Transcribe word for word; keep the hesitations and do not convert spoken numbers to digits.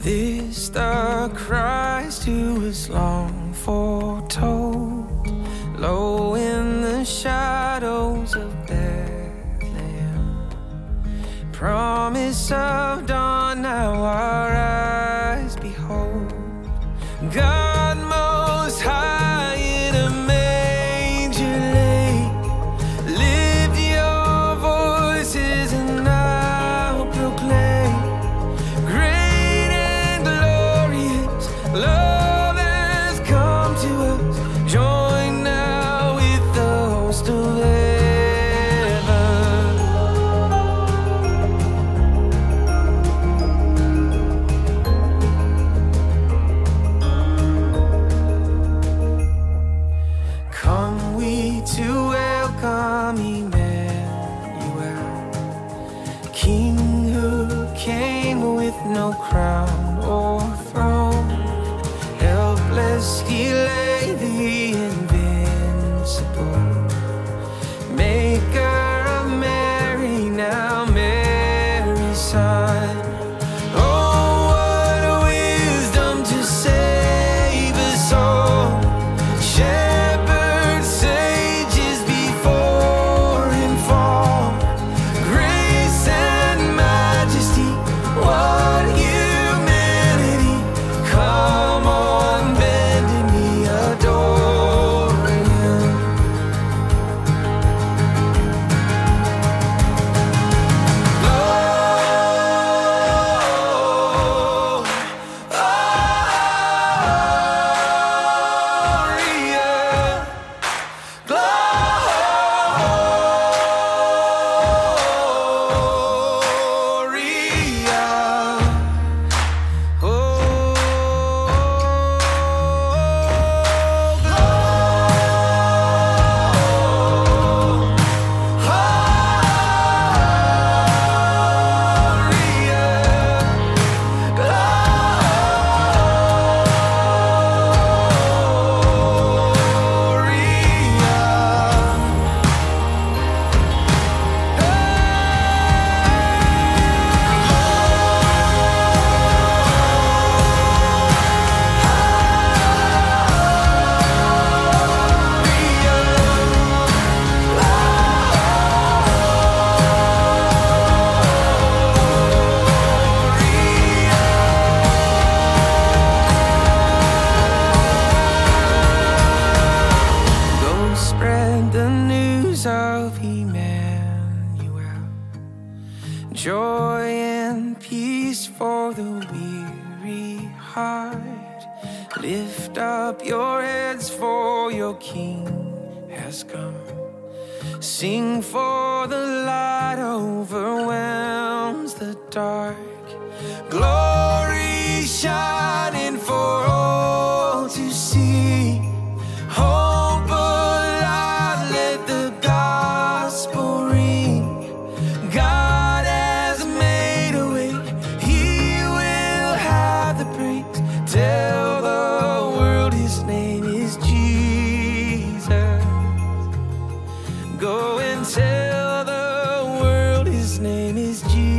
This the Christ who was long foretold, low in the shadows of Bethlehem. Promise of dawn, now our eyes behold. God most high in a manger laid. Lift your voices and now proclaim, great and glorious love has come to us. Join now with the host of heaven. Come we to welcome Emmanuel, King who came with no crown or throne. Helpless he lay, the invincible Maker of Mary, now Mary's son. Oh, what wisdom to save us all. Shepherds, sages before him fall. Grace and majesty, what humanity. Come on, bend in me, adore him. Go spread the news of Emmanuel, joy and peace for the weary heart. Lift up your heads, for your King has come. Sing, for the light overwhelms the dark. Glory shining for all to see. Hope alive, let the gospel ring. God has made a way, he will have the praise. Tell the world his name is Jesus. Go and tell the world his name is Jesus.